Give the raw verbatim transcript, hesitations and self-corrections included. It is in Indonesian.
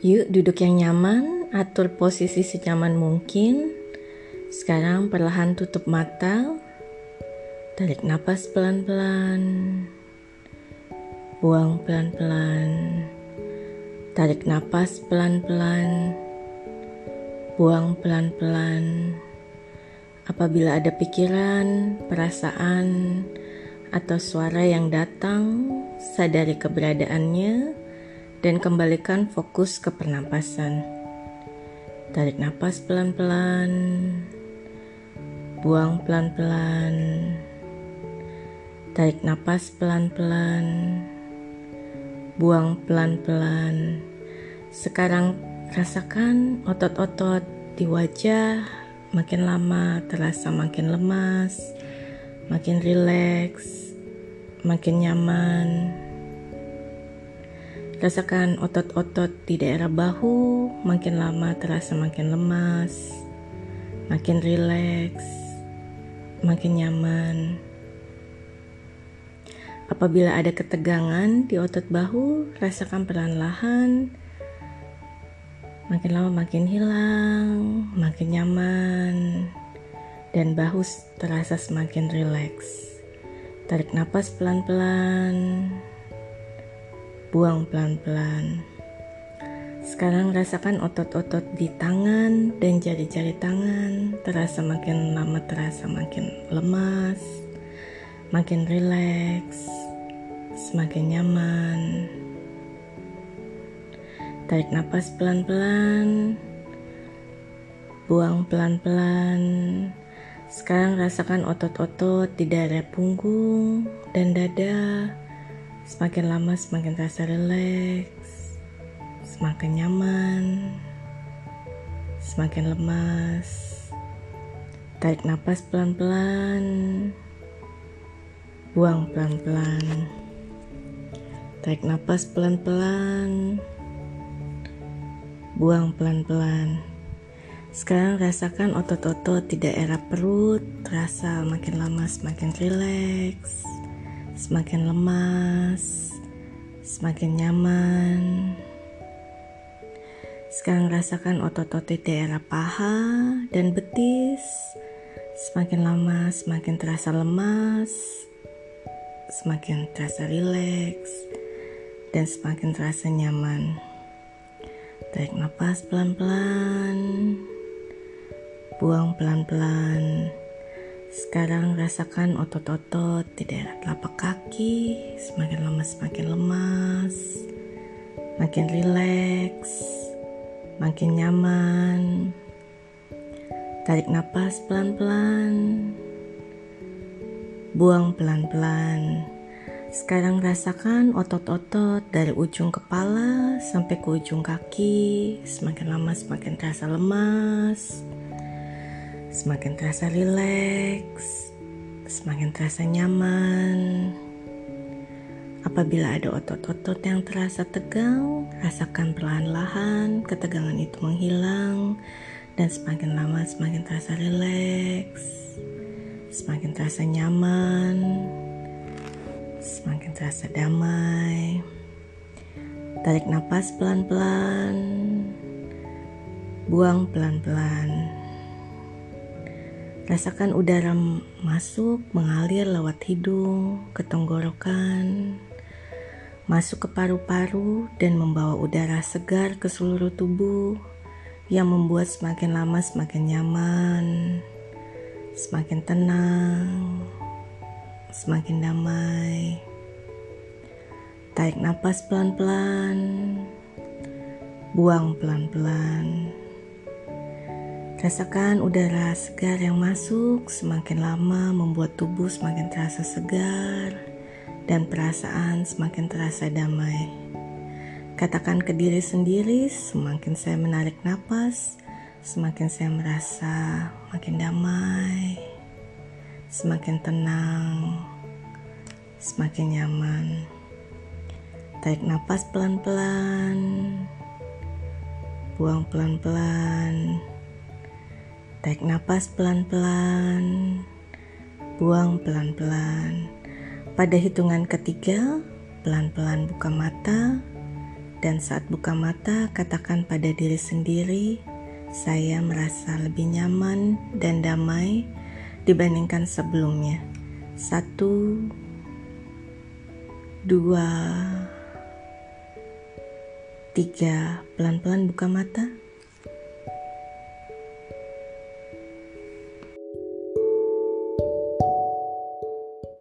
Yuk duduk yang nyaman, atur posisi senyaman mungkin. Sekarang perlahan tutup mata, tarik napas pelan-pelan, buang pelan-pelan, tarik napas pelan-pelan, buang pelan-pelan. Apabila ada pikiran, perasaan, atau suara yang datang, sadari keberadaannya dan kembalikan fokus ke pernapasan. Tarik napas pelan-pelan, buang pelan-pelan, tarik napas pelan-pelan, buang pelan-pelan. Sekarang rasakan otot-otot di wajah makin lama terasa makin lemas, makin rileks, makin nyaman. Rasakan otot-otot di daerah bahu makin lama terasa makin lemas, makin rileks, makin nyaman. Apabila ada ketegangan di otot bahu, rasakan perlahan-lahan, makin lama makin hilang, makin nyaman, dan bahu terasa semakin rileks. Tarik napas pelan-pelan, buang pelan-pelan. Sekarang rasakan otot-otot di tangan dan jari-jari tangan terasa makin lama terasa makin lemas, makin rileks, semakin nyaman. Tarik napas pelan-pelan, buang pelan-pelan. Sekarang rasakan otot-otot di daerah punggung dan dada semakin lama semakin terasa rileks, semakin nyaman, semakin lemas. Tarik napas pelan-pelan, buang pelan-pelan. Tarik napas pelan-pelan, buang pelan-pelan. Sekarang rasakan otot-otot di daerah perut terasa makin lama semakin rileks, semakin lemas, semakin nyaman. Sekarang rasakan otot-otot di daerah paha dan betis semakin lama semakin terasa lemas, semakin terasa rileks, dan semakin terasa nyaman. Tarik napas pelan-pelan, buang pelan-pelan. Sekarang rasakan otot-otot di daerah telapak kaki semakin lama semakin lemas, makin rileks, makin nyaman. Tarik napas pelan-pelan, buang pelan-pelan. Sekarang rasakan otot-otot dari ujung kepala sampai ke ujung kaki semakin lama semakin terasa lemas, semakin terasa rileks, semakin terasa nyaman. Apabila ada otot-otot yang terasa tegang, rasakan perlahan-lahan ketegangan itu menghilang dan semakin lama semakin terasa rileks, semakin terasa nyaman, semakin terasa damai. Tarik napas pelan-pelan, buang pelan-pelan. Rasakan udara masuk mengalir lewat hidung ke tenggorokan, masuk ke paru-paru dan membawa udara segar ke seluruh tubuh yang membuat semakin lama semakin nyaman, semakin tenang, semakin damai. Tarik napas pelan-pelan, buang pelan-pelan. Rasakan udara segar yang masuk semakin lama membuat tubuh semakin terasa segar dan perasaan semakin terasa damai. Katakan ke diri sendiri, semakin saya menarik napas, semakin saya merasa makin damai, semakin tenang, semakin nyaman. Tarik napas pelan-pelan, buang pelan-pelan. Tarik napas pelan-pelan, buang pelan-pelan. Pada hitungan ketiga, pelan-pelan buka mata Dan saat buka mata, katakan pada diri sendiri, saya merasa lebih nyaman dan damai dibandingkan sebelumnya. Satu, dua, tiga, pelan-pelan buka mata.